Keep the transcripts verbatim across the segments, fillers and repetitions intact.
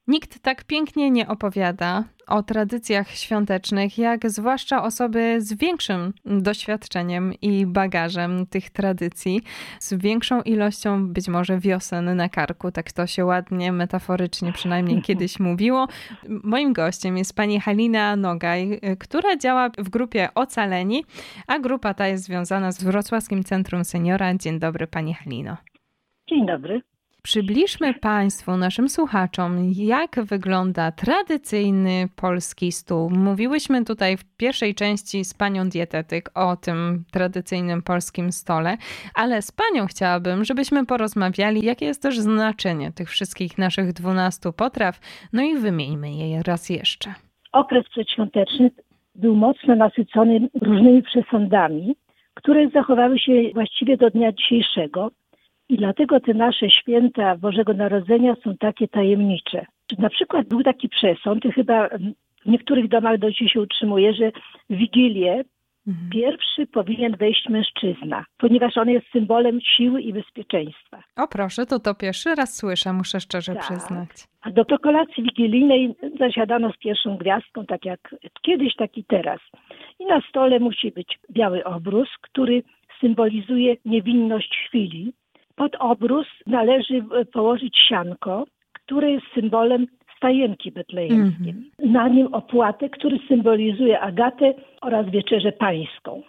Nikt tak pięknie nie opowiada o tradycjach świątecznych, jak zwłaszcza osoby z większym doświadczeniem i bagażem tych tradycji, z większą ilością być może wiosen na karku, tak to się ładnie, metaforycznie przynajmniej kiedyś mówiło. Moim gościem jest pani Halina Nogaj, która działa w grupie Ocaleni, a grupa ta jest związana z Wrocławskim Centrum Seniora. Dzień dobry, pani Halino. Dzień dobry. Przybliżmy Państwu, naszym słuchaczom, jak wygląda tradycyjny polski stół. Mówiłyśmy tutaj w pierwszej części z panią dietetyk o tym tradycyjnym polskim stole, ale z panią chciałabym, żebyśmy porozmawiali, jakie jest też znaczenie tych wszystkich naszych dwunastu potraw, no i wymieńmy je raz jeszcze. Okres przedświąteczny był mocno nasycony różnymi przesądami, które zachowały się właściwie do dnia dzisiejszego. I dlatego te nasze święta Bożego Narodzenia są takie tajemnicze. Na przykład był taki przesąd, i chyba w niektórych domach do dzisiaj się utrzymuje, że w Wigilię mhm. pierwszy powinien wejść mężczyzna, ponieważ on jest symbolem siły i bezpieczeństwa. O proszę, to to pierwszy raz słyszę, muszę szczerze tak. przyznać. A do kolacji wigilijnej zasiadano z pierwszą gwiazdką, tak jak kiedyś, tak i teraz. I na stole musi być biały obrus, który symbolizuje niewinność chwili. Pod obrus należy położyć sianko, które jest symbolem stajenki betlejemskiej. Mm-hmm. Na nim opłatek, który symbolizuje Agatę oraz wieczerzę pańską.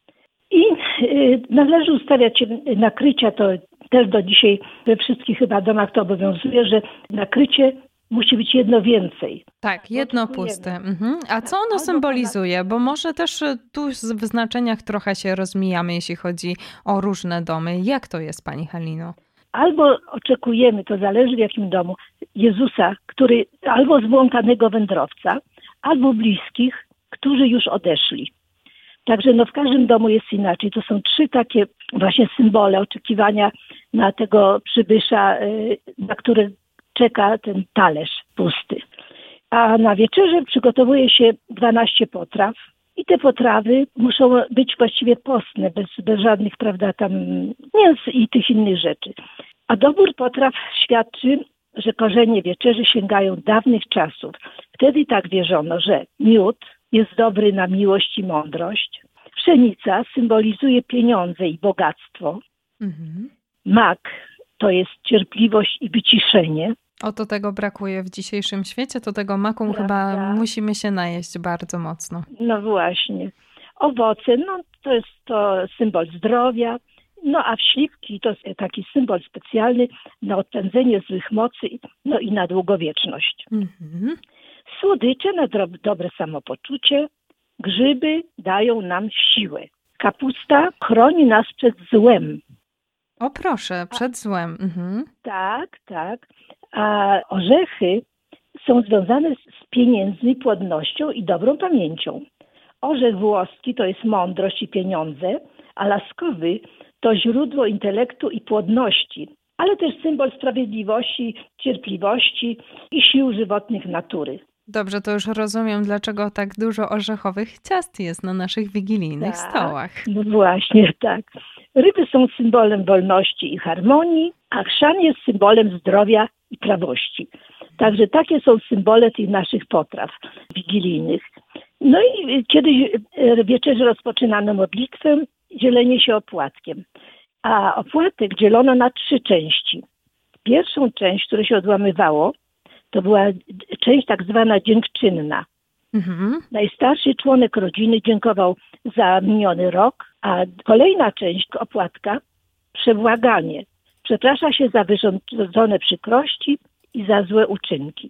I y, należy ustawiać nakrycia, to też do dzisiaj we wszystkich chyba domach to obowiązuje, że nakrycie musi być jedno więcej. Tak, jedno puste. Mhm. A co ono symbolizuje? Bo może też tu w znaczeniach trochę się rozmijamy, jeśli chodzi o różne domy. Jak to jest, pani Halino? Albo oczekujemy, to zależy w jakim domu, Jezusa, który albo zbłąkanego wędrowca, albo bliskich, którzy już odeszli. Także no w każdym domu jest inaczej. To są trzy takie właśnie symbole oczekiwania na tego przybysza, na który czeka ten talerz pusty. A na wieczerzę przygotowuje się dwanaście potraw i te potrawy muszą być właściwie postne, bez, bez żadnych, prawda, tam mięs i tych innych rzeczy. A dobór potraw świadczy, że korzenie wieczerzy sięgają dawnych czasów. Wtedy tak wierzono, że miód jest dobry na miłość i mądrość, pszenica symbolizuje pieniądze i bogactwo, mhm. mak to jest cierpliwość i wyciszenie. Oto tego brakuje w dzisiejszym świecie, to tego maku Prawda. Chyba musimy się najeść bardzo mocno. No właśnie. Owoce, no to jest to symbol zdrowia, no a śliwki to jest taki symbol specjalny na odpędzenie złych mocy, no i na długowieczność. Mhm. Słodycze na do- dobre samopoczucie, grzyby dają nam siłę. Kapusta chroni nas przed złem. O proszę, przed złem. Mhm. Tak, tak. A orzechy są związane z pieniędzmi, płodnością i dobrą pamięcią. Orzech włoski to jest mądrość i pieniądze, a laskowy to źródło intelektu i płodności, ale też symbol sprawiedliwości, cierpliwości i sił żywotnych natury. Dobrze, to już rozumiem, dlaczego tak dużo orzechowych ciast jest na naszych wigilijnych tak, stołach. No właśnie, tak. Ryby są symbolem wolności i harmonii, a chrzan jest symbolem zdrowia i prawości. Także takie są symbole tych naszych potraw wigilijnych. No i kiedyś wieczerzy rozpoczynano modlitwę, dzielenie się opłatkiem. A opłatek dzielono na trzy części. Pierwszą część, która się odłamywało, to była część tak zwana dziękczynna. Mhm. Najstarszy członek rodziny dziękował za miniony rok, a kolejna część opłatka przebłaganie. Przeprasza się za wyrządzone przykrości i za złe uczynki.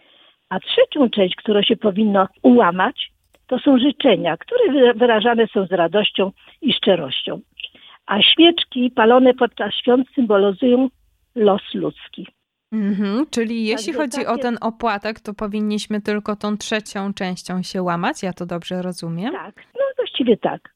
A trzecią część, którą się powinno ułamać, to są życzenia, które wyrażane są z radością i szczerością. A świeczki palone podczas świąt symbolizują los ludzki. Mhm, czyli jeśli Także chodzi takie... o ten opłatek, to powinniśmy tylko tą trzecią częścią się łamać? Ja to dobrze rozumiem? Tak, no właściwie tak.